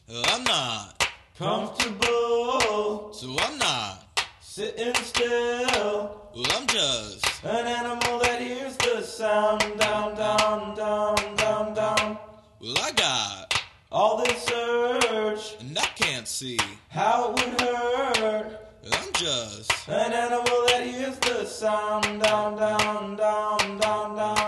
I'm not comfortable, so I'm not sitting still. well, I'm just An animal that hears the sound, down, down, down, down, down. well, I got All this urge, and I can't see. how it would hurt. I'm just An animal that hears the sound, down, down, down, down, down.